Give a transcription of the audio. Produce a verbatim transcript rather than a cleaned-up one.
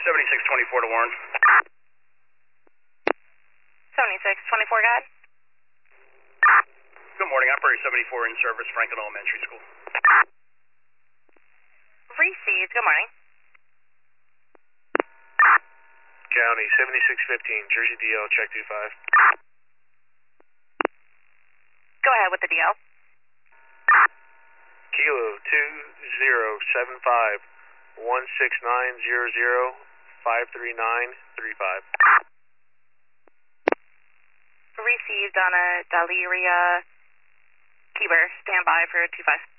seventy-six twenty-four to Warren. seventy-six twenty-four, guide. Good morning, operator seventy-four in service, Franklin Elementary School. Received, good morning. County, seventy-six fifteen, Jersey D L, check two five. Go ahead with the D L. Kilo two zero seven five one six nine zero zero five three nine three five. Received on a Daliria Keeber. Stand by for two five.